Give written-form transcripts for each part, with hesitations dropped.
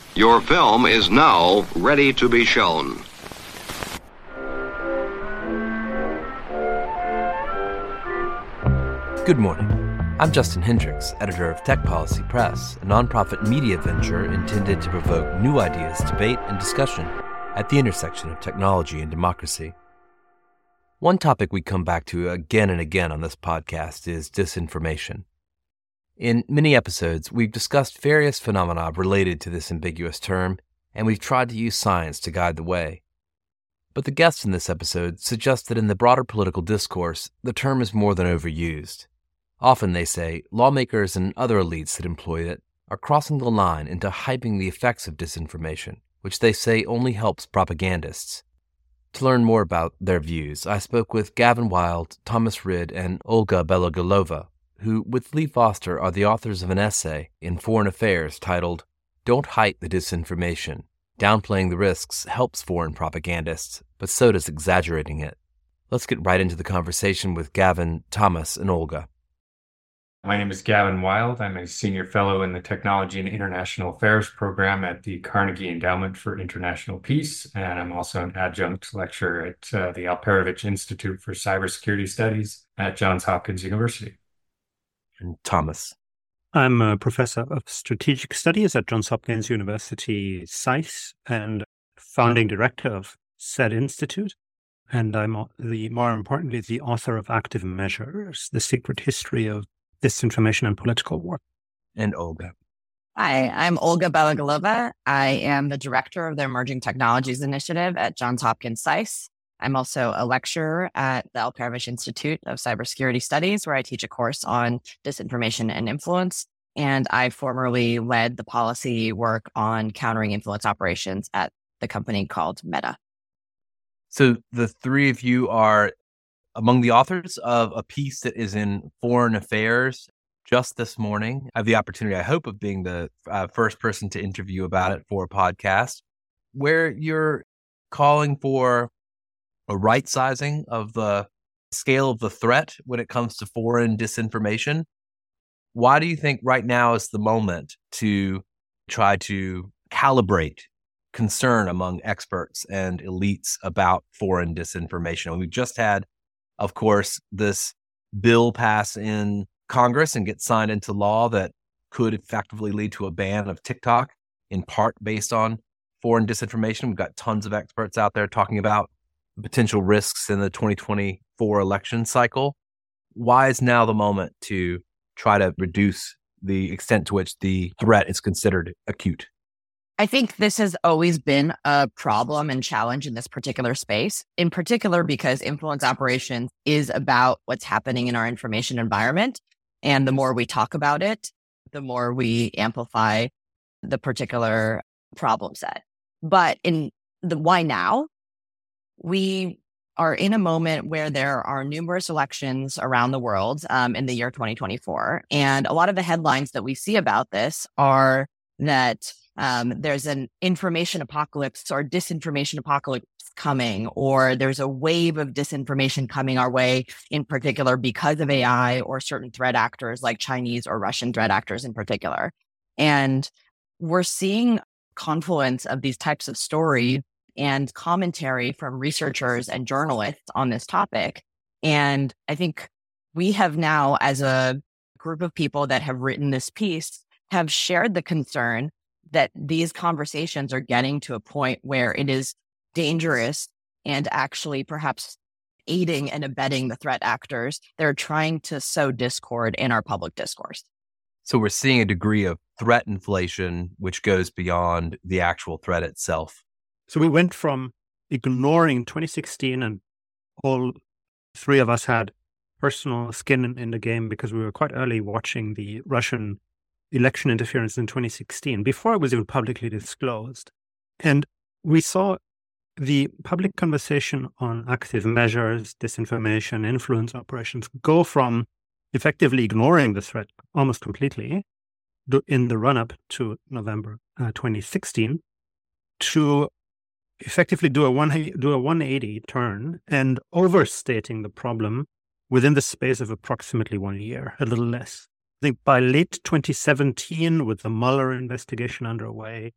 Your film is now ready to be shown. Good morning. I'm Justin Hendricks, editor of Tech Policy Press, a nonprofit media venture intended to provoke new ideas, debate, and discussion at the intersection of technology and democracy. One topic we come back to again and again on this podcast is disinformation. In many episodes, we've discussed various phenomena related to this ambiguous term, and we've tried to use science to guide the way. But the guests in this episode suggest that in the broader political discourse, the term is more than overused. Often, they say, lawmakers and other elites that employ it are crossing the line into hyping the effects of disinformation, which they say only helps propagandists. To learn more about their views, I spoke with Gavin Wild, Thomas Rid, and Olga Beloglava, who, with Lee Foster, are the authors of an essay in Foreign Affairs titled, "Don't Hype the Disinformation. Downplaying the risks helps foreign propagandists, but so does exaggerating it." Let's get right into the conversation with Gavin, Thomas, and Olga. My name is Gavin Wild. I'm a senior fellow in the Technology and International Affairs program at the Carnegie Endowment for International Peace, and I'm also an adjunct lecturer at the Alperovitch Institute for Cybersecurity Studies at Johns Hopkins University. And Thomas. I'm a professor of strategic studies at Johns Hopkins University SAIS and founding director of said institute. And I'm more importantly, the author of Active Measures, The Secret History of Disinformation and Political War. And Olga. Hi, I'm Olga Beloglava. I am the director of the Emerging Technologies Initiative at Johns Hopkins SAIS. I'm also a lecturer at the Alperovitch Institute of Cybersecurity Studies, where I teach a course on disinformation and influence. And I formerly led the policy work on countering influence operations at the company called Meta. So the three of you are among the authors of a piece that is in Foreign Affairs just this morning. I have the opportunity, I hope, of being the first person to interview about it for a podcast, where you're calling for a right-sizing of the scale of the threat when it comes to foreign disinformation. Why do you think right now is the moment to try to calibrate concern among experts and elites about foreign disinformation? We've just had, of course, this bill pass in Congress and get signed into law that could effectively lead to a ban of TikTok, in part based on foreign disinformation. We've got tons of experts out there talking about potential risks in the 2024 election cycle. Why is now the moment to try to reduce the extent to which the threat is considered acute? I think this has always been a problem and challenge in this particular space, in particular because influence operations is about what's happening in our information environment. And the more we talk about it, the more we amplify the particular problem set. But in the why now, we are in a moment where there are numerous elections around the world in the year 2024. And a lot of the headlines that we see about this are that there's an information apocalypse or disinformation apocalypse coming, or there's a wave of disinformation coming our way, in particular because of AI or certain threat actors like Chinese or Russian threat actors in particular. And we're seeing confluence of these types of stories and commentary from researchers and journalists on this topic. And I think we have now, as a group of people that have written this piece, have shared the concern that these conversations are getting to a point where it is dangerous and actually perhaps aiding and abetting the threat actors. They're trying to sow discord in our public discourse. So we're seeing a degree of threat inflation, which goes beyond the actual threat itself. So we went from ignoring 2016, and all three of us had personal skin in the game because we were quite early watching the Russian election interference in 2016, before it was even publicly disclosed. And we saw the public conversation on active measures, disinformation, influence operations go from effectively ignoring the threat almost completely in the run-up to November 2016 to effectively do a 180 turn and overstating the problem within the space of approximately 1 year, a little less. I think by late 2017, with the Mueller investigation underway,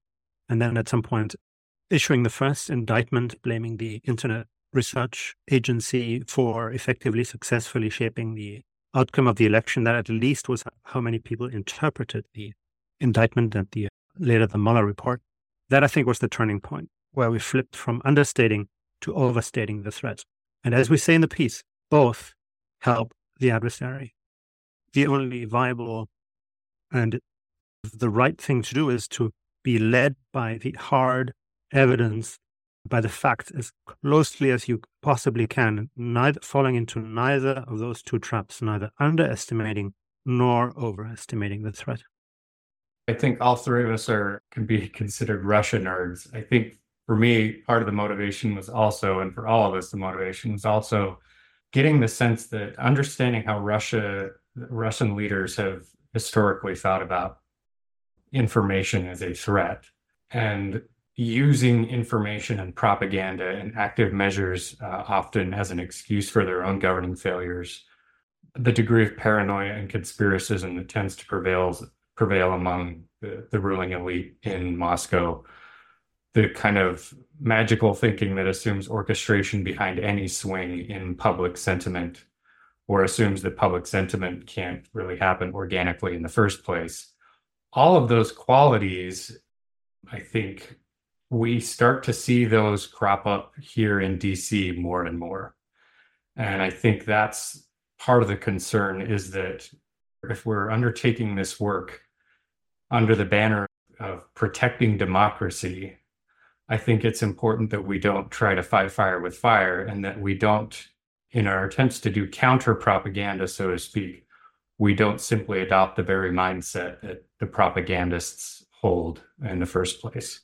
and then at some point issuing the first indictment blaming the Internet Research Agency for effectively successfully shaping the outcome of the election. That at least was how many people interpreted the indictment and later the Mueller report. That, I think, was the turning point where we flipped from understating to overstating the threat. And as we say in the piece, both help the adversary. The only viable and the right thing to do is to be led by the hard evidence, by the facts as closely as you possibly can, neither falling into neither of those two traps, neither underestimating nor overestimating the threat. I think all three of us can be considered Russia nerds. I think for me, part of the motivation was also, and for all of us, the motivation was also getting the sense that understanding how Russian leaders have historically thought about information as a threat and using information and propaganda and active measures often as an excuse for their own governing failures. The degree of paranoia and conspiracism that tends to prevail among the ruling elite in Moscow, the kind of magical thinking that assumes orchestration behind any swing in public sentiment, or assumes that public sentiment can't really happen organically in the first place. All of those qualities, I think we start to see those crop up here in DC more and more. And I think that's part of the concern, is that if we're undertaking this work under the banner of protecting democracy, I think it's important that we don't try to fight fire with fire, and that we don't, in our attempts to do counter propaganda, so to speak, we don't simply adopt the very mindset that the propagandists hold in the first place.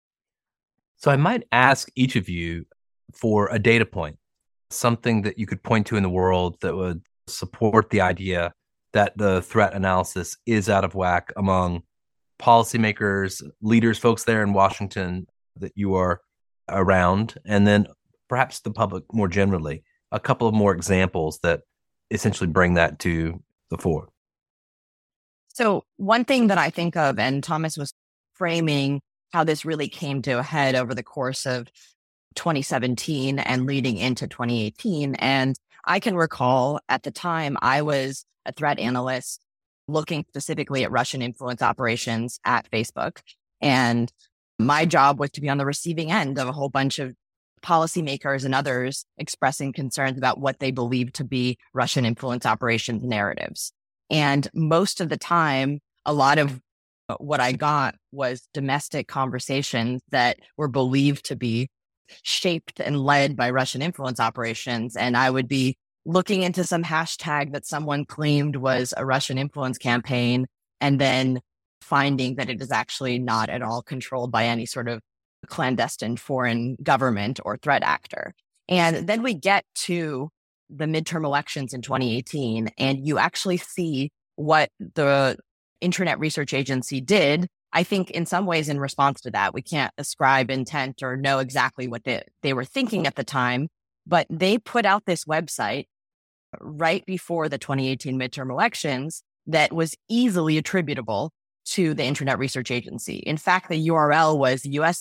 So I might ask each of you for a data point, something that you could point to in the world that would support the idea that the threat analysis is out of whack among policymakers, leaders, folks there in Washington that you are around, and then perhaps the public more generally. A couple of more examples that essentially bring that to the fore. So one thing that I think of, and Thomas was framing how this really came to a head over the course of 2017 and leading into 2018. And I can recall at the time I was a threat analyst looking specifically at Russian influence operations at Facebook. And my job was to be on the receiving end of a whole bunch of policymakers and others expressing concerns about what they believed to be Russian influence operations narratives. And most of the time, a lot of what I got was domestic conversations that were believed to be shaped and led by Russian influence operations. And I would be looking into some hashtag that someone claimed was a Russian influence campaign, and then finding that it is actually not at all controlled by any sort of clandestine foreign government or threat actor. And then we get to the midterm elections in 2018, and you actually see what the Internet Research Agency did. I think in some ways in response to that, we can't ascribe intent or know exactly what they were thinking at the time, but they put out this website right before the 2018 midterm elections that was easily attributable to the Internet Research Agency. In fact, the URL was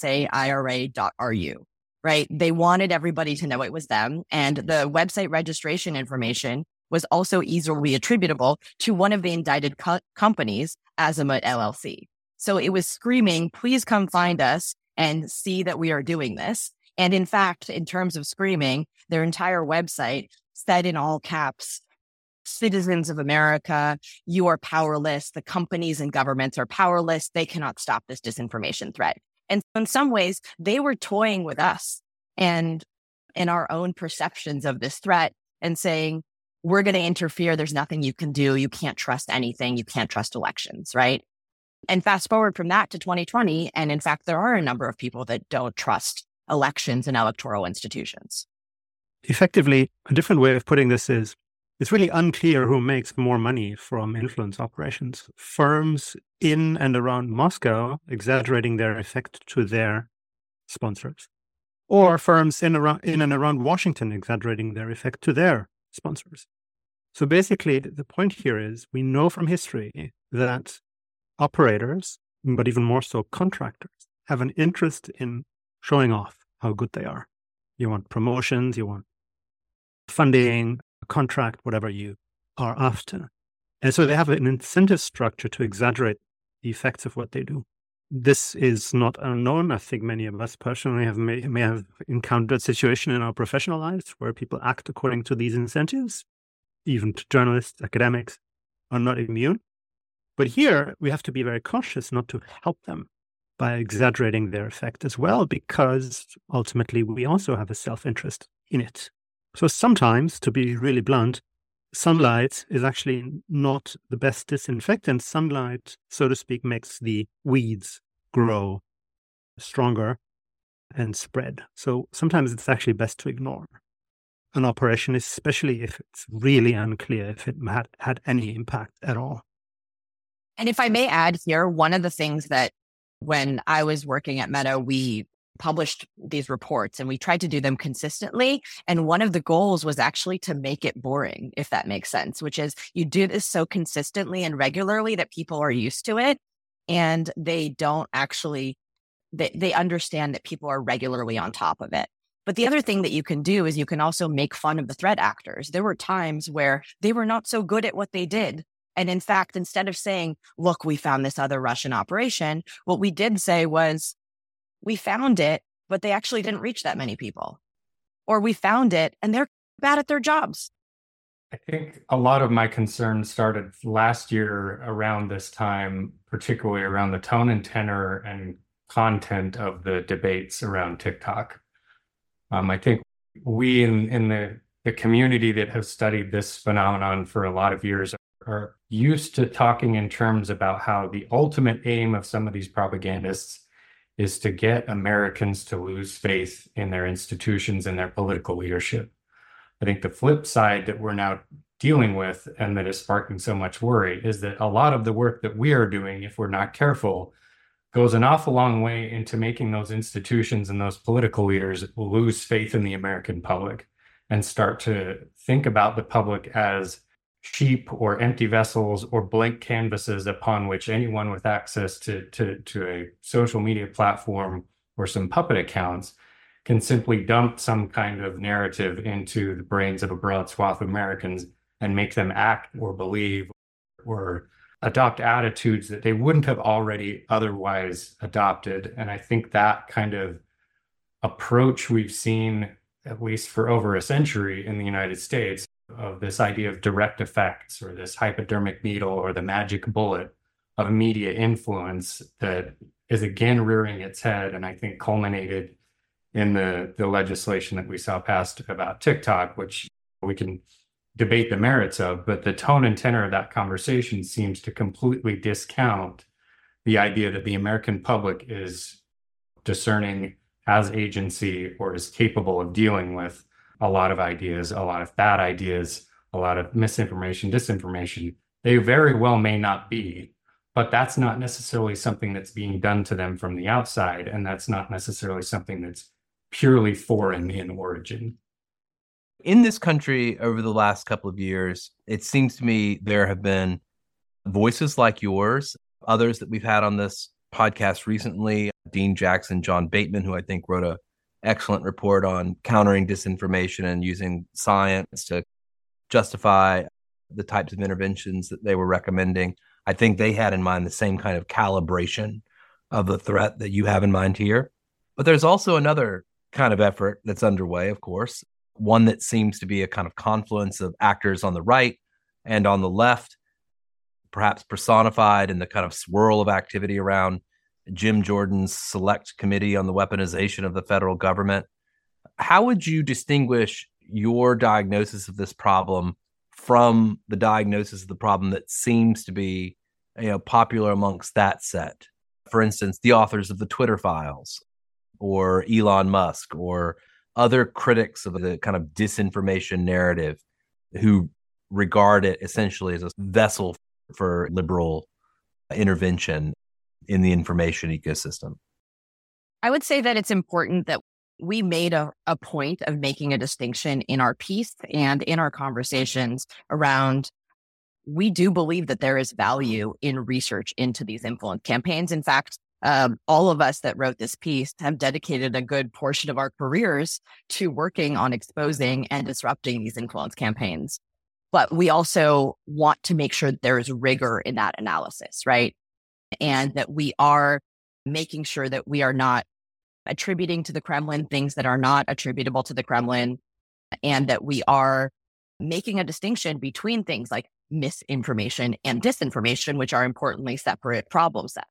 usaira.ru, right? They wanted everybody to know it was them. And the website registration information was also easily attributable to one of the indicted companies, Azimut LLC. So it was screaming, please come find us and see that we are doing this. And in fact, in terms of screaming, their entire website said in all caps, citizens of America, you are powerless. The companies and governments are powerless. They cannot stop this disinformation threat. And in some ways, they were toying with us and in our own perceptions of this threat and saying, we're going to interfere. There's nothing you can do. You can't trust anything. You can't trust elections, right? And fast forward from that to 2020. And in fact, there are a number of people that don't trust elections and electoral institutions. Effectively, a different way of putting this is, it's really unclear who makes more money from influence operations. Firms in and around Moscow exaggerating their effect to their sponsors, or firms in and around Washington exaggerating their effect to their sponsors. So basically, the point here is we know from history that operators, but even more so contractors, have an interest in showing off how good they are. You want promotions, you want funding, a contract, whatever you are after. And so they have an incentive structure to exaggerate the effects of what they do. This is not unknown. I think many of us personally may have encountered a situation in our professional lives where people act according to these incentives. Even journalists, academics are not immune. But here we have to be very cautious not to help them by exaggerating their effect as well, because ultimately we also have a self-interest in it. So sometimes, to be really blunt, sunlight is actually not the best disinfectant. Sunlight, so to speak, makes the weeds grow stronger and spread. So sometimes it's actually best to ignore an operation, especially if it's really unclear if it had any impact at all. And if I may add here, one of the things that when I was working at Meta, we published these reports and we tried to do them consistently. And one of the goals was actually to make it boring, if that makes sense, which is you do this so consistently and regularly that people are used to it. And they don't actually, they understand that people are regularly on top of it. But the other thing that you can do is you can also make fun of the threat actors. There were times where they were not so good at what they did. And in fact, instead of saying, look, we found this other Russian operation, what we did say was, we found it, but they actually didn't reach that many people. Or we found it and they're bad at their jobs. I think a lot of my concerns started last year around this time, particularly around the tone and tenor and content of the debates around TikTok. I think we in the community that have studied this phenomenon for a lot of years are used to talking in terms about how the ultimate aim of some of these propagandists is to get Americans to lose faith in their institutions and their political leadership. I think the flip side that we're now dealing with and that is sparking so much worry is that a lot of the work that we are doing, if we're not careful, goes an awful long way into making those institutions and those political leaders lose faith in the American public and start to think about the public as sheep or empty vessels or blank canvases upon which anyone with access to a social media platform or some puppet accounts can simply dump some kind of narrative into the brains of a broad swath of Americans and make them act or believe or adopt attitudes that they wouldn't have already otherwise adopted. And I think that kind of approach we've seen, at least for over a century in the United States, of this idea of direct effects or this hypodermic needle or the magic bullet of media influence that is again rearing its head, and I think culminated in the legislation that we saw passed about TikTok, which we can debate the merits of, but the tone and tenor of that conversation seems to completely discount the idea that the American public is discerning, has agency, or is capable of dealing with a lot of ideas, a lot of bad ideas, a lot of misinformation, disinformation. They very well may not be, but that's not necessarily something that's being done to them from the outside, and that's not necessarily something that's purely foreign in origin. In this country over the last couple of years, it seems to me there have been voices like yours, others that we've had on this podcast recently, Dean Jackson, John Bateman, who I think wrote an excellent report on countering disinformation and using science to justify the types of interventions that they were recommending. I think they had in mind the same kind of calibration of the threat that you have in mind here. But there's also another kind of effort that's underway, of course, one that seems to be a kind of confluence of actors on the right and on the left, perhaps personified in the kind of swirl of activity around Jim Jordan's select committee on the weaponization of the federal government. How would you distinguish your diagnosis of this problem from the diagnosis of the problem that seems to be, popular amongst that set? For instance, the authors of the Twitter files, or Elon Musk, or other critics of the kind of disinformation narrative who regard it essentially as a vessel for liberal intervention in the information ecosystem. I would say that it's important that we made a point of making a distinction in our piece and in our conversations around, we do believe that there is value in research into these influence campaigns. In fact, all of us that wrote this piece have dedicated a good portion of our careers to working on exposing and disrupting these influence campaigns. But we also want to make sure that there is rigor in that analysis, right? And that we are making sure that we are not attributing to the Kremlin things that are not attributable to the Kremlin, and that we are making a distinction between things like misinformation and disinformation, which are importantly separate problem sets.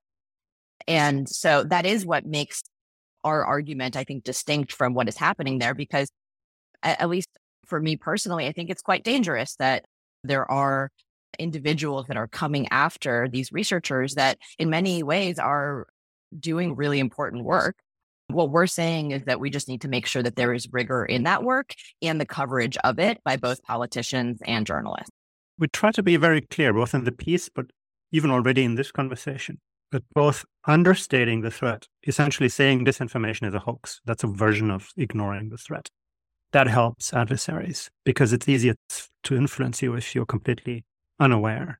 And so that is what makes our argument, I think, distinct from what is happening there, because at least for me personally, I think it's quite dangerous that there are individuals that are coming after these researchers that in many ways are doing really important work. What we're saying is that we just need to make sure that there is rigor in that work and the coverage of it by both politicians and journalists. We try to be very clear, both in the piece, but even already in this conversation, that both understating the threat, essentially saying disinformation is a hoax, that's a version of ignoring the threat. That helps adversaries because it's easier to influence you if you're completely unaware.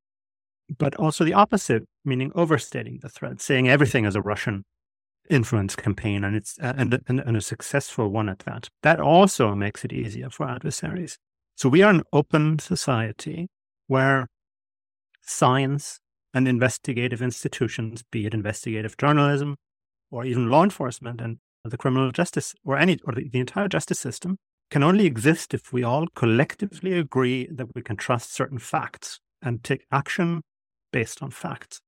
But also the opposite, meaning overstating the threat, saying everything is a Russian influence campaign and it's and a successful one at that. That also makes it easier for adversaries. So we are an open society where science and investigative institutions, be it investigative journalism or even law enforcement and the criminal justice or the entire justice system, can only exist if we all collectively agree that we can trust certain facts and take action based on facts.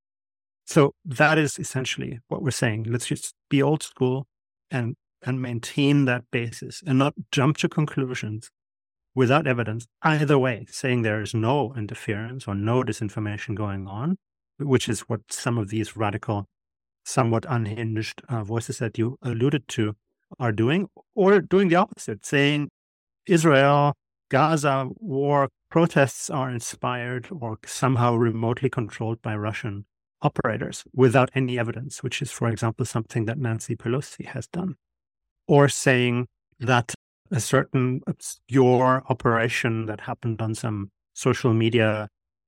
So that is essentially what we're saying. Let's just be old school and maintain that basis and not jump to conclusions without evidence either way, saying there is no interference or no disinformation going on, which is what some of these radical, somewhat unhinged voices that you alluded to are doing, or doing the opposite, saying Israel, Gaza war protests are inspired or somehow remotely controlled by Russian operators without any evidence, which is, for example, something that Nancy Pelosi has done. Or saying that a certain obscure operation that happened on a social media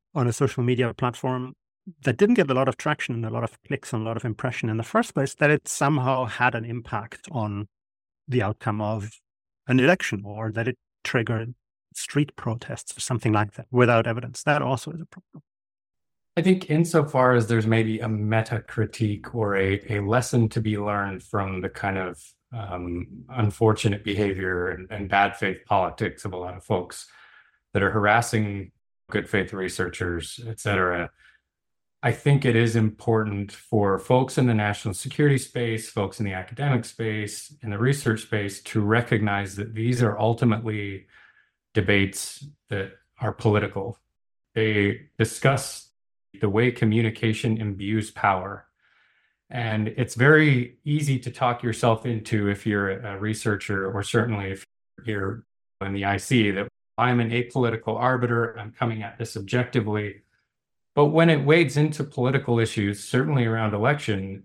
platform that didn't get a lot of traction and a lot of clicks and a lot of impression in the first place, that it somehow had an impact on the outcome of an election, or that it triggered street protests or something like that without evidence. That also is a problem. I think insofar as there's maybe a meta critique or a lesson to be learned from the kind of unfortunate behavior and bad faith politics of a lot of folks that are harassing good faith researchers, et cetera, I think it is important for folks in the national security space, folks in the academic space, in the research space, to recognize that these are ultimately debates that are political. They discuss the way communication imbues power. And it's very easy to talk yourself into, if you're a researcher, or certainly if you're in the IC, that I'm an apolitical arbiter, I'm coming at this objectively. But when it wades into political issues, certainly around election,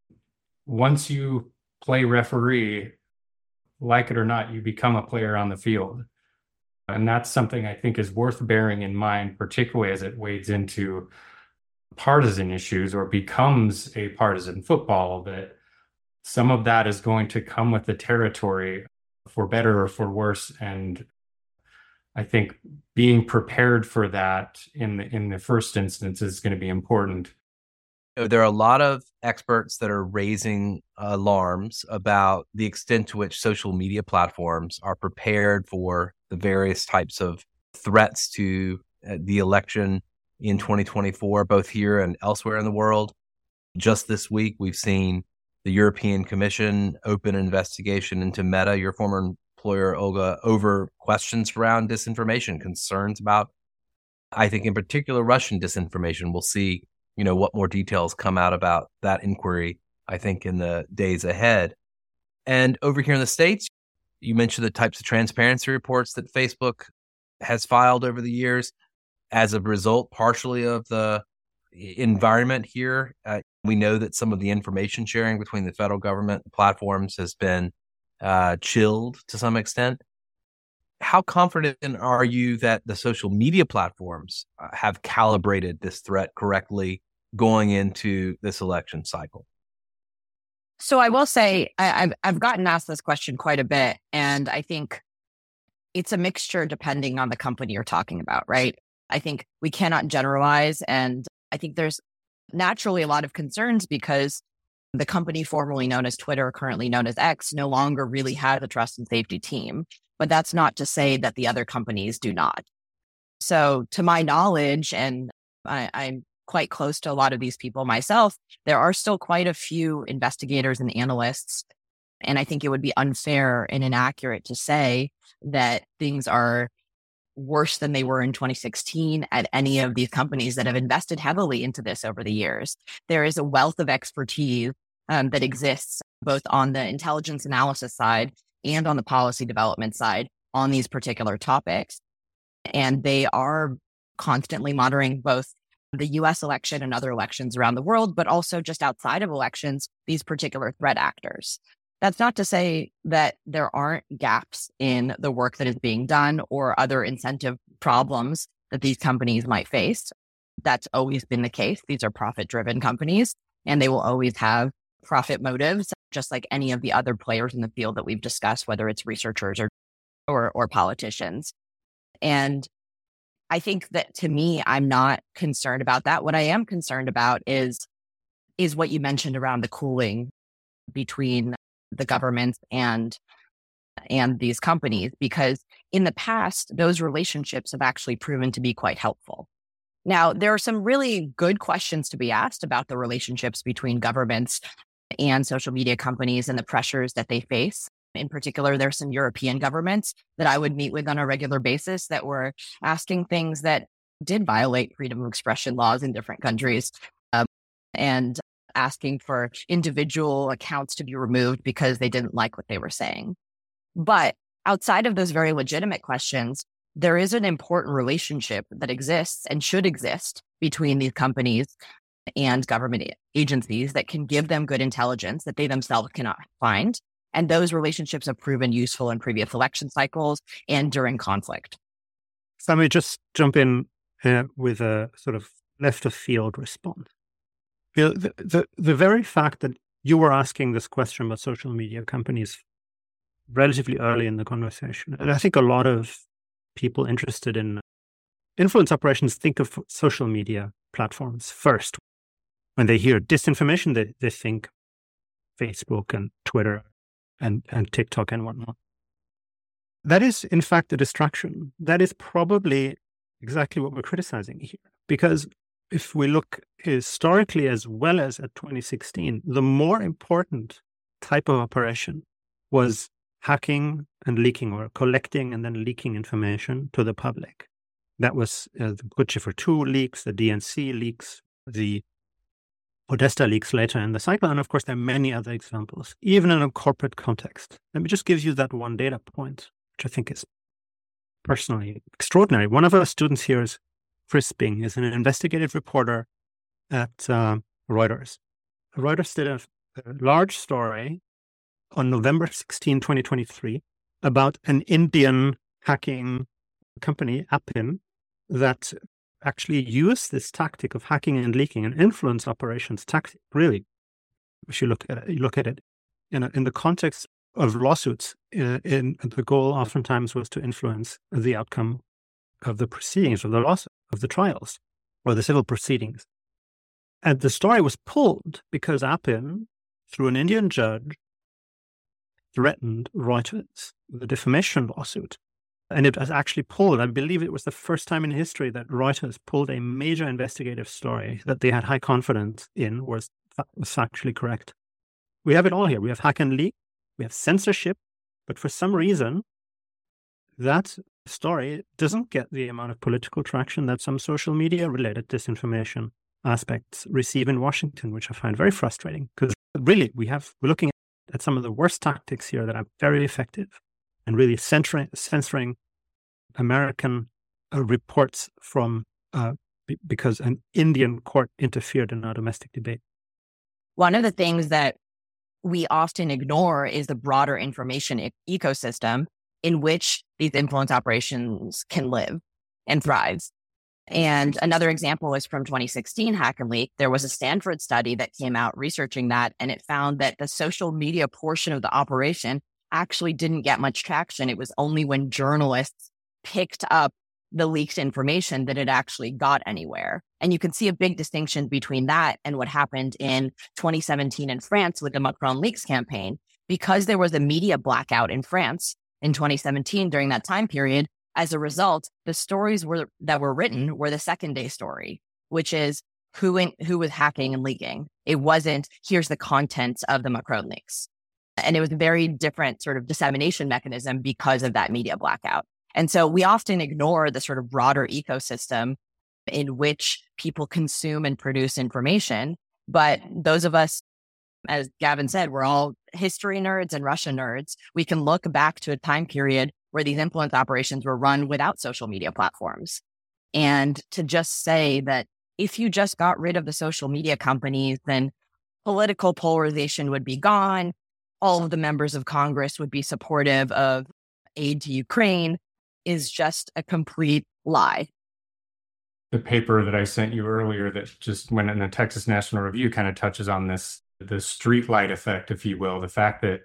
once you play referee, like it or not, you become a player on the field. And that's something I think is worth bearing in mind, particularly as it wades into partisan issues or becomes a partisan football, that some of that is going to come with the territory, for better or for worse. And I think being prepared for that in the first instance is going to be important. There are a lot of experts that are raising alarms about the extent to which social media platforms are prepared for the various types of threats to the election in 2024, both here and elsewhere in the world. Just this week, we've seen the European Commission open an investigation into Meta, your former employer, Olga, over questions around disinformation, concerns about, I think in particular, Russian disinformation. We'll see, what more details come out about that inquiry, I think, in the days ahead. And over here in the States, you mentioned the types of transparency reports that Facebook has filed over the years. As a result, partially of the environment here, we know that some of the information sharing between the federal government platforms has been chilled to some extent. How confident are you that the social media platforms have calibrated this threat correctly going into this election cycle? So I will say I've gotten asked this question quite a bit, and I think it's a mixture depending on the company you're talking about, right? I think we cannot generalize, and I think there's naturally a lot of concerns because the company formerly known as Twitter, currently known as X, no longer really has a trust and safety team. But that's not to say that the other companies do not. So to my knowledge, and I'm quite close to a lot of these people myself, there are still quite a few investigators and analysts. And I think it would be unfair and inaccurate to say that things are worse than they were in 2016 at any of these companies that have invested heavily into this over the years. There is a wealth of expertise that exists both on the intelligence analysis side and on the policy development side on these particular topics. And they are constantly monitoring both the US election and other elections around the world, but also just outside of elections, these particular threat actors. That's not to say that there aren't gaps in the work that is being done or other incentive problems that these companies might face. That's always been the case. These are profit-driven companies, and they will always have profit motives, just like any of the other players in the field that we've discussed, whether it's researchers or politicians. And I think that, to me, I'm not concerned about that. What I am concerned about is what you mentioned around the cooling between the government and these companies, because in the past, those relationships have actually proven to be quite helpful. Now, there are some really good questions to be asked about the relationships between governments and social media companies and the pressures that they face. In particular, there's some European governments that I would meet with on a regular basis that were asking things that did violate freedom of expression laws in different countries, and asking for individual accounts to be removed because they didn't like what they were saying. But outside of those very legitimate questions, there is an important relationship that exists and should exist between these companies and government agencies that can give them good intelligence that they themselves cannot find. And those relationships have proven useful in previous election cycles and during conflict. So let me just jump in with a sort of left of field response. The very fact that you were asking this question about social media companies relatively early in the conversation, and I think a lot of people interested in influence operations think of social media platforms first. When they hear disinformation, they think Facebook and Twitter and TikTok and whatnot. That is, in fact, a distraction. That is probably exactly what we're criticizing here. Because if we look historically as well as at 2016, the more important type of operation was hacking and leaking, or collecting and then leaking information to the public. That was the Guccifer 2 leaks, the DNC leaks, the Podesta leaks later in the cycle. And of course, there are many other examples, even in a corporate context. Let me just give you that one data point, which I think is personally extraordinary. One of our students here is Chris Bing, is an investigative reporter at Reuters. Reuters did a large story on November 16, 2023, about an Indian hacking company, Appin, that actually used this tactic of hacking and leaking, an influence operations tactic. Really, if you look at it in the context of lawsuits, the goal oftentimes was to influence the outcome of the proceedings, of the lawsuit, of the trials, or the civil proceedings. And the story was pulled because Appin, through an Indian judge, threatened Reuters with a defamation lawsuit. And it was actually pulled. I believe it was the first time in history that Reuters pulled a major investigative story that they had high confidence in was factually correct. We have it all here. We have hack and leak. We have censorship. But for some reason, that story doesn't get the amount of political traction that some social media-related disinformation aspects receive in Washington, which I find very frustrating. Because really, we're looking at some of the worst tactics here that are very effective, and really censoring American reports from because an Indian court interfered in our domestic debate. One of the things that we often ignore is the broader information ecosystem in which these influence operations can live and thrive. And another example is from 2016 Hack and Leak. There was a Stanford study that came out researching that, and it found that the social media portion of the operation actually didn't get much traction. It was only when journalists picked up the leaked information that it actually got anywhere. And you can see a big distinction between that and what happened in 2017 in France with the Macron leaks campaign. Because there was a media blackout in France in 2017 during that time period, as a result, the stories that were written were the second day story, which is who was hacking and leaking. It wasn't, here's the contents of the Macron leaks. And it was a very different sort of dissemination mechanism because of that media blackout. And so we often ignore the sort of broader ecosystem in which people consume and produce information. But those of us, as Gavin said, we're all history nerds and Russia nerds. We can look back to a time period where these influence operations were run without social media platforms. And to just say that if you just got rid of the social media companies, then political polarization would be gone. All of the members of Congress would be supportive of aid to Ukraine is just a complete lie. The paper that I sent you earlier that just went in the Texas National Review kind of touches on this, the streetlight effect, if you will, the fact that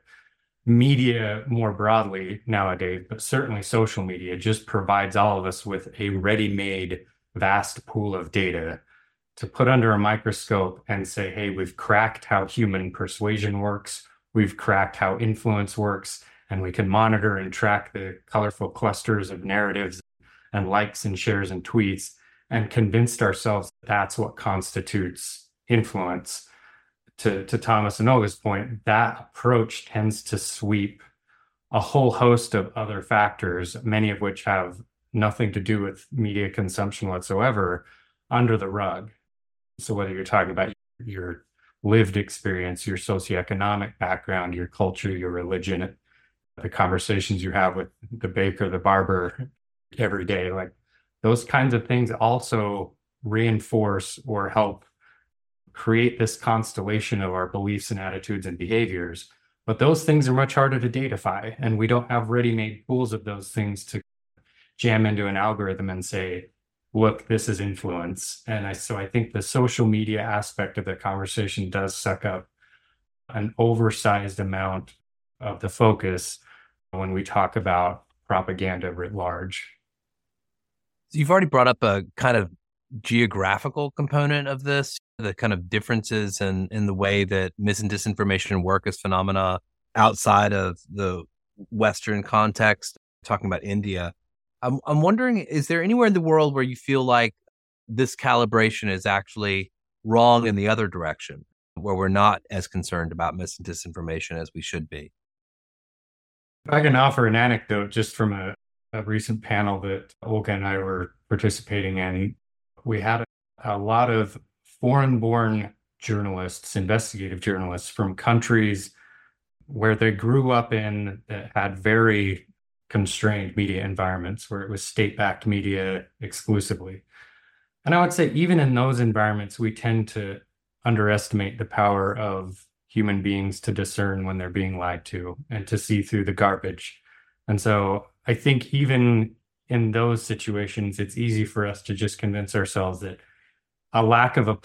media more broadly nowadays, but certainly social media, just provides all of us with a ready-made vast pool of data to put under a microscope and say, hey, we've cracked how human persuasion works, we've cracked how influence works, and we can monitor and track the colorful clusters of narratives and likes and shares and tweets, and convinced ourselves that's what constitutes influence. To Thomas and Olga's point, that approach tends to sweep a whole host of other factors, many of which have nothing to do with media consumption whatsoever, under the rug. So whether you're talking about your lived experience, your socioeconomic background, your culture, your religion, the conversations you have with the baker, the barber every day, like those kinds of things also reinforce or help create this constellation of our beliefs and attitudes and behaviors. But those things are much harder to datify, and we don't have ready-made pools of those things to jam into an algorithm and say, look, this is influence. And so I think the social media aspect of the conversation does suck up an oversized amount of the focus when we talk about propaganda writ large. So you've already brought up a kind of geographical component of this, the kind of differences in the way that mis and disinformation work as phenomena outside of the Western context, talking about India. I'm wondering, is there anywhere in the world where you feel like this calibration is actually wrong in the other direction, where we're not as concerned about mis and disinformation as we should be? If I can offer an anecdote just from a recent panel that Olga and I were participating in, we had a lot of foreign-born journalists, investigative journalists from countries where they grew up in that had very constrained media environments, where it was state-backed media exclusively. And I would say even in those environments, we tend to underestimate the power of human beings to discern when they're being lied to and to see through the garbage. And so I think even in those situations, it's easy for us to just convince ourselves that a lack of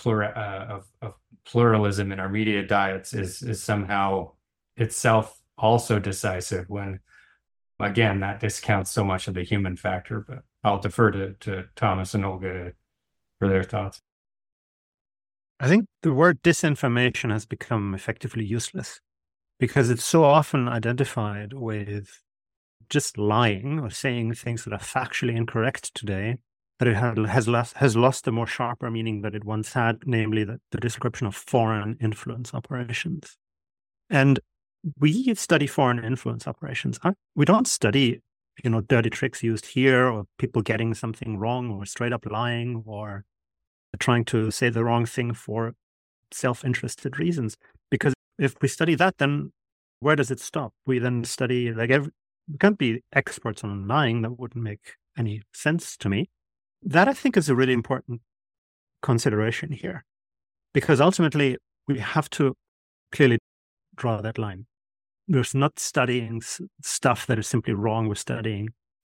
pluralism in our media diets is somehow itself also decisive, when, again, that discounts so much of the human factor. But I'll defer to Thomas and Olga for their thoughts. I think the word disinformation has become effectively useless because it's so often identified with just lying or saying things that are factually incorrect today, that it has lost the more sharper meaning that it once had, namely the description of foreign influence operations. And we study foreign influence operations. We don't study, dirty tricks used here, or people getting something wrong, or straight up lying, or trying to say the wrong thing for self-interested reasons. Because if we study that, then where does it stop? We then study, we can't be experts on lying. That wouldn't make any sense to me. That, I think, is a really important consideration here, because ultimately we have to clearly draw that line. We're not studying stuff that is simply wrong. We're studying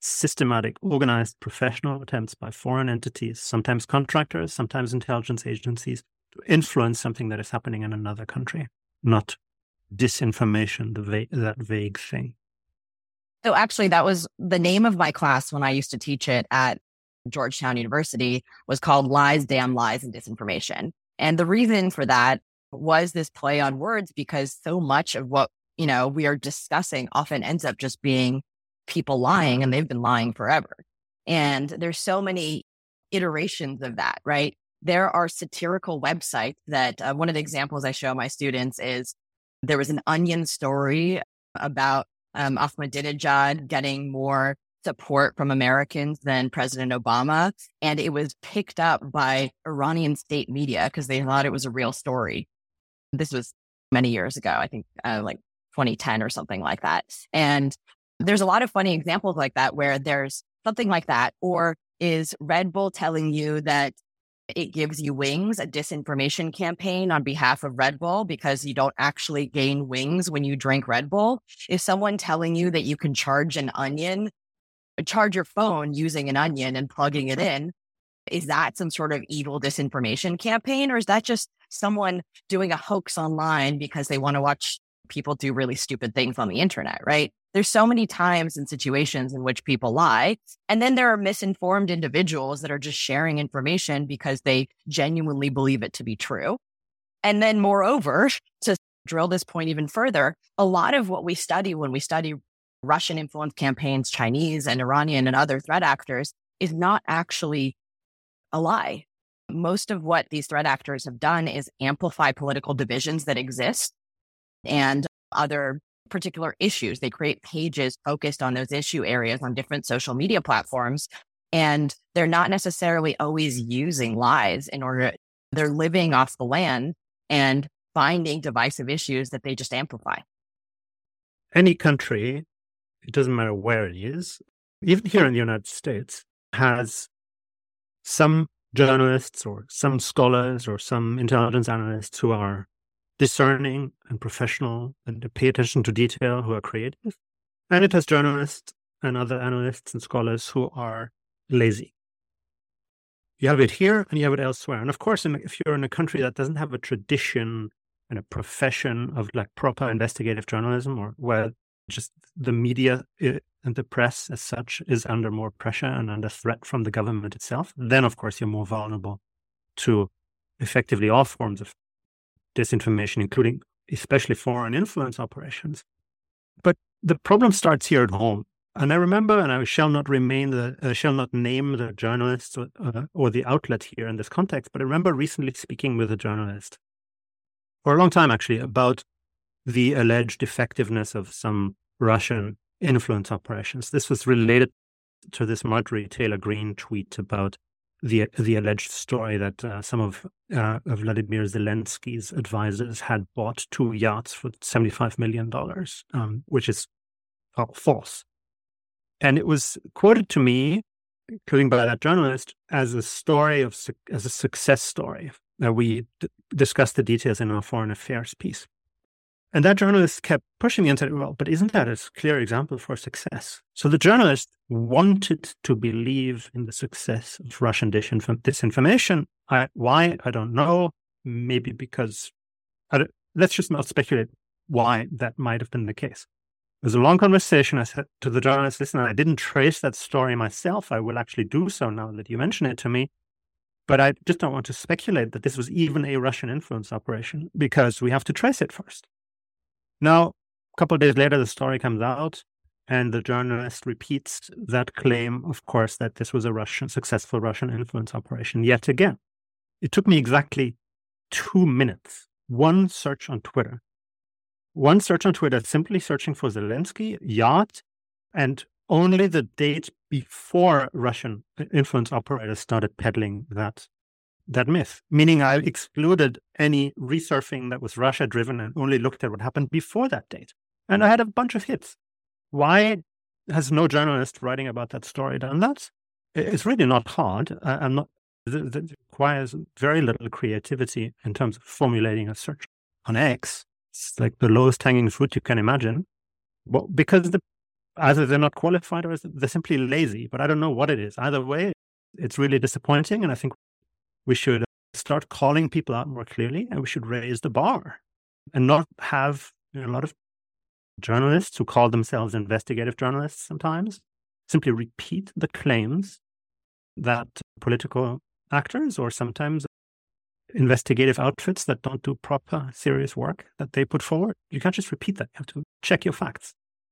systematic, organized, professional attempts by foreign entities, sometimes contractors, sometimes intelligence agencies, to influence something that is happening in another country, not disinformation, that vague thing. So actually, that was the name of my class when I used to teach it at Georgetown University, was called Lies, Damn Lies, and Disinformation. And the reason for that was this play on words, because so much of what, we are discussing often ends up just being people lying, and they've been lying forever. And there's so many iterations of that, right? There are satirical websites that one of the examples I show my students is there was an Onion story about Ahmadinejad getting more support from Americans than President Obama. And it was picked up by Iranian state media because they thought it was a real story. This was many years ago, I think like 2010 or something like that. And there's a lot of funny examples like that where there's something like that. Or is Red Bull telling you that it gives you wings, a disinformation campaign on behalf of Red Bull because you don't actually gain wings when you drink Red Bull? Is someone telling you that you can charge your phone using an onion and plugging it in? Is that some sort of evil disinformation campaign? Or is that just someone doing a hoax online because they want to watch people do really stupid things on the internet, right? There's so many times and situations in which people lie. And then there are misinformed individuals that are just sharing information because they genuinely believe it to be true. And then moreover, to drill this point even further, a lot of what we study when we study Russian influence campaigns, Chinese and Iranian and other threat actors, is not actually a lie. Most of what these threat actors have done is amplify political divisions that exist and other particular issues. They create pages focused on those issue areas on different social media platforms. And they're not necessarily always using lies they're living off the land and finding divisive issues that they just amplify. Any country, it doesn't matter where it is, even here in the United States, has some journalists or some scholars or some intelligence analysts who are discerning and professional and pay attention to detail, who are creative. And it has journalists and other analysts and scholars who are lazy. You have it here and you have it elsewhere. And of course, if you're in a country that doesn't have a tradition and a profession of like proper investigative journalism, or where just the media and the press as such is under more pressure and under threat from the government itself, then of course you're more vulnerable to effectively all forms of disinformation, including especially foreign influence operations. But the problem starts here at home. And I remember, and I shall not name the journalist or the outlet here in this context, but I remember recently speaking with a journalist, for a long time actually, about the alleged effectiveness of some Russian influence operations. This was related to this Marjorie Taylor Greene tweet about the alleged story that some of Vladimir Zelensky's advisors had bought 2 yachts for $75 million, which is false. And it was quoted to me, including by that journalist, as a success story. We discussed the details in our foreign affairs piece. And that journalist kept pushing me and said, well, but isn't that a clear example for success? So the journalist wanted to believe in the success of Russian disinformation. Why? I don't know. Maybe because, let's just not speculate why that might have been the case. It was a long conversation. I said to the journalist, listen, I didn't trace that story myself. I will actually do so now that you mention it to me. But I just don't want to speculate that this was even a Russian influence operation, because we have to trace it first. Now, a couple of days later, the story comes out, and the journalist repeats that claim, of course, that this was a successful Russian influence operation yet again. It took me exactly 2 minutes. One search on Twitter, simply searching for Zelensky, yacht, and only the date before Russian influence operators started peddling that myth, meaning I excluded any resurfing that was Russia-driven and only looked at what happened before that date. And I had a bunch of hits. Why has no journalist writing about that story done that? It's really not hard. It requires very little creativity in terms of formulating a search on X. It's like the lowest hanging fruit you can imagine. Well, because either they're not qualified or they're simply lazy, but I don't know what it is. Either way, it's really disappointing. And I think we should start calling people out more clearly, and we should raise the bar and not have a lot of journalists who call themselves investigative journalists sometimes simply repeat the claims that political actors or sometimes investigative outfits that don't do proper, serious work that they put forward. You can't just repeat that. You have to check your facts.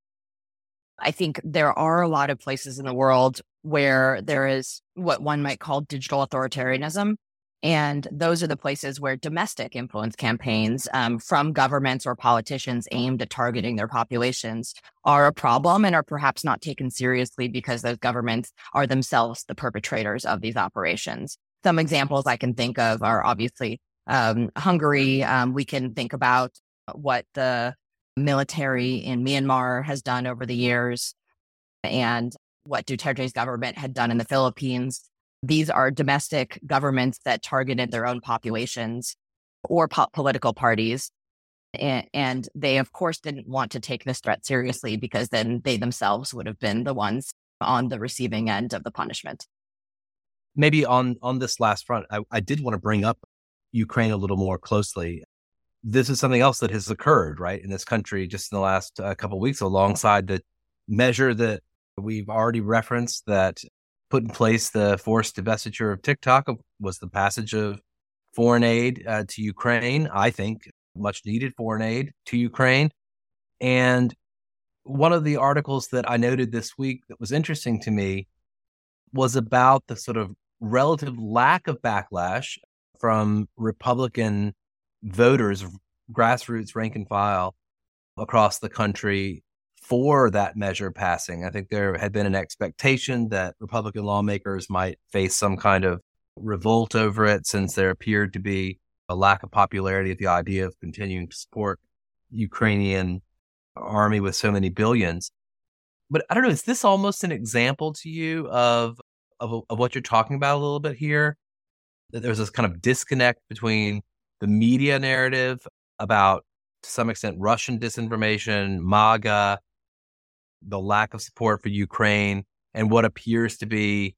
I think there are a lot of places in the world where there is what one might call digital authoritarianism. And those are the places where domestic influence campaigns from governments or politicians aimed at targeting their populations are a problem and are perhaps not taken seriously because those governments are themselves the perpetrators of these operations. Some examples I can think of are obviously Hungary. We can think about what the military in Myanmar has done over the years and what Duterte's government had done in the Philippines. These are domestic governments that targeted their own populations or political parties. And they, of course, didn't want to take this threat seriously because then they themselves would have been the ones on the receiving end of the punishment. Maybe on this last front, I did want to bring up Ukraine a little more closely. This is something else that has occurred, right, in this country just in the last couple of weeks, alongside the measure that we've already referenced that put in place the forced divestiture of TikTok was the passage of foreign aid to Ukraine. I think much needed foreign aid to Ukraine. And one of the articles that I noted this week that was interesting to me was about the sort of relative lack of backlash from Republican voters, grassroots rank and file across the country for that measure passing. I think there had been an expectation that Republican lawmakers might face some kind of revolt over it, since there appeared to be a lack of popularity of the idea of continuing to support Ukrainian army with so many billions. But I don't know, is this almost an example to you of what you're talking about a little bit here? That there's this kind of disconnect between the media narrative about, to some extent, Russian disinformation, MAGA, the lack of support for Ukraine, and what appears to be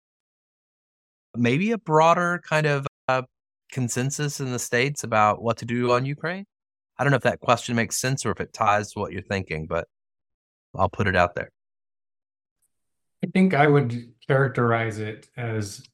maybe a broader kind of consensus in the States about what to do on Ukraine? I don't know if that question makes sense or if it ties to what you're thinking, but I'll put it out there. I think I would characterize it as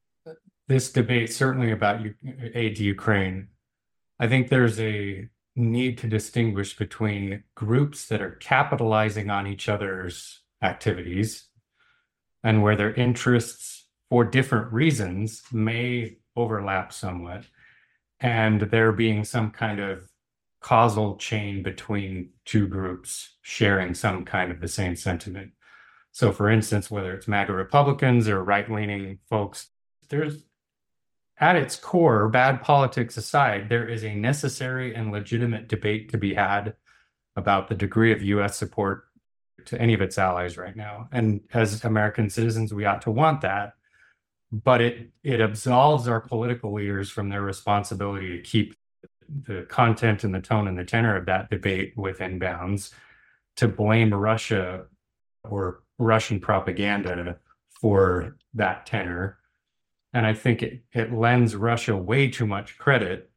this debate, certainly about aid to Ukraine. I think there's a need to distinguish between groups that are capitalizing on each other's activities and where their interests for different reasons may overlap somewhat, and there being some kind of causal chain between two groups sharing some kind of the same sentiment. So for instance, whether it's MAGA Republicans or right-leaning folks, there's, at its core, bad politics aside, there is a necessary and legitimate debate to be had about the degree of U.S. support to any of its allies right now. And as American citizens, we ought to want that. But it absolves our political leaders from their responsibility to keep the content and the tone and the tenor of that debate within bounds, to blame Russia or Russian propaganda for that tenor. And I think it lends Russia way too much credit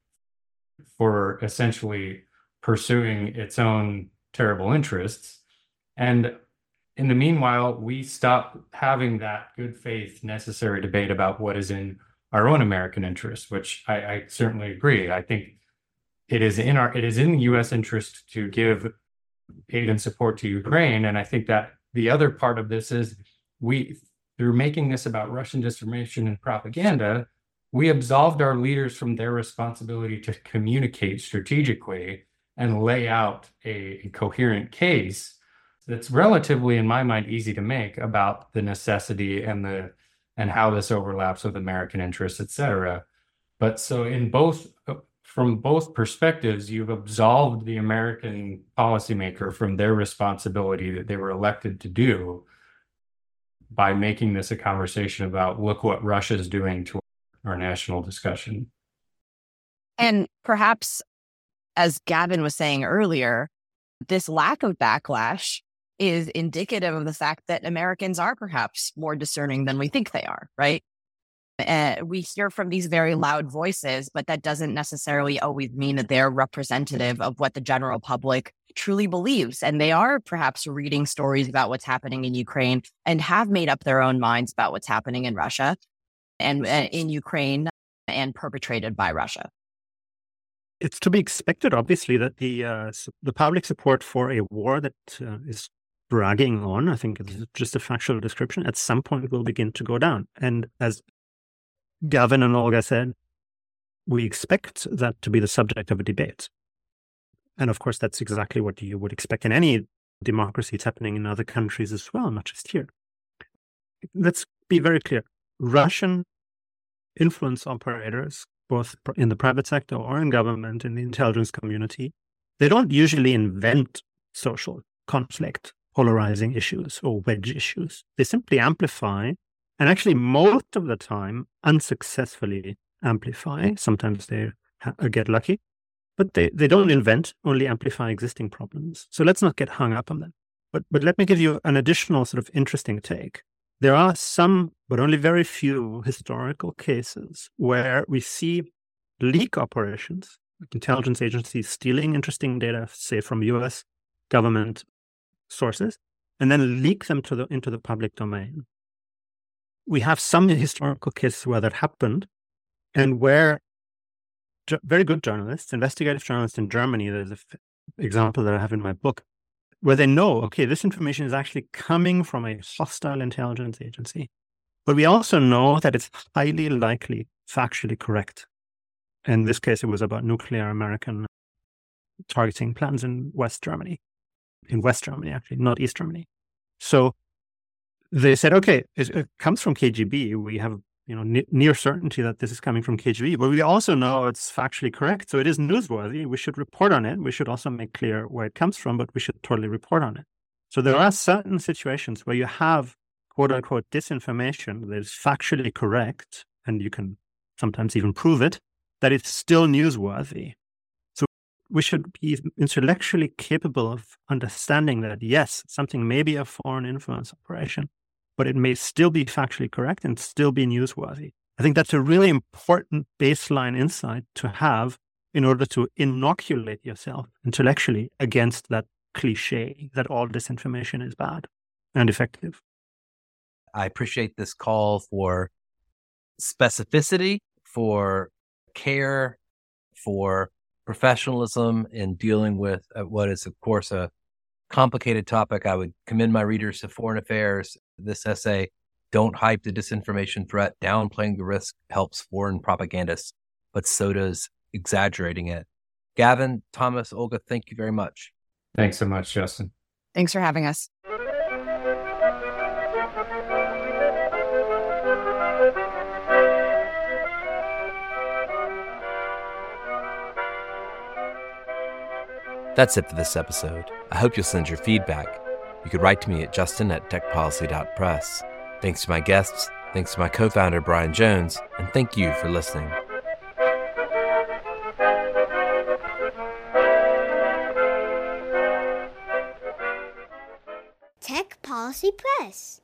for essentially pursuing its own terrible interests. And in the meanwhile, we stop having that good faith necessary debate about what is in our own American interest, which I certainly agree. I think it is in the U.S. interest to give aid and support to Ukraine. And I think that the other part of this is through making this about Russian disinformation and propaganda, we absolved our leaders from their responsibility to communicate strategically and lay out a coherent case that's relatively, in my mind, easy to make about the necessity and how this overlaps with American interests, et cetera. But so from both perspectives, you've absolved the American policymaker from their responsibility that they were elected to do by making this a conversation about, look what Russia is doing to our national discussion. And perhaps, as Gavin was saying earlier, this lack of backlash is indicative of the fact that Americans are perhaps more discerning than we think they are, right? We hear from these very loud voices, but that doesn't necessarily always mean that they're representative of what the general public truly believes. And they are perhaps reading stories about what's happening in Ukraine and have made up their own minds about what's happening in Russia and in Ukraine and perpetrated by Russia. It's to be expected, obviously, that the public support for a war that is dragging on, I think it's just a factual description, at some point will begin to go down. And as Gavin and Olga said, we expect that to be the subject of a debate. And of course, that's exactly what you would expect in any democracy. It's happening in other countries as well, not just here. Let's be very clear. Russian influence operators, both in the private sector or in government, in the intelligence community, they don't usually invent social conflict, polarizing issues or wedge issues. They simply amplify, and actually most of the time unsuccessfully amplify. Sometimes they get lucky, but they don't invent, only amplify existing problems. So let's not get hung up on that. But let me give you an additional sort of interesting take. There are some, but only very few, historical cases where we see leak operations, intelligence agencies stealing interesting data, say from US government sources, and then leak them into the public domain. We have some historical cases where that happened, and where very good journalists, investigative journalists in Germany, there's an example that I have in my book, where they know, okay, this information is actually coming from a hostile intelligence agency. But we also know that it's highly likely factually correct. In this case, it was about nuclear American targeting plans in West Germany, actually, not East Germany. So they said, okay, it comes from KGB. We have near certainty that this is coming from KGB, but we also know it's factually correct. So it is newsworthy. We should report on it. We should also make clear where it comes from, but we should totally report on it. So there are certain situations where you have quote unquote disinformation that is factually correct, and you can sometimes even prove it, that it's still newsworthy. So we should be intellectually capable of understanding that, yes, something may be a foreign influence operation, but it may still be factually correct and still be newsworthy. I think that's a really important baseline insight to have in order to inoculate yourself intellectually against that cliche that all disinformation is bad and effective. I appreciate this call for specificity, for care, for professionalism in dealing with what is, of course, a complicated topic. I would commend my readers to Foreign Affairs. This essay, Don't Hype the Disinformation Threat, Downplaying the Risk Helps Foreign Propagandists, but so does exaggerating it. Gavin, Thomas, Olga, thank you very much. Thanks so much, Justin. Thanks for having us. That's it for this episode. I hope you'll send your feedback. You could write to me at justin@techpolicy.press. Thanks to my guests, thanks to my co-founder, Brian Jones, and thank you for listening. Tech Policy Press.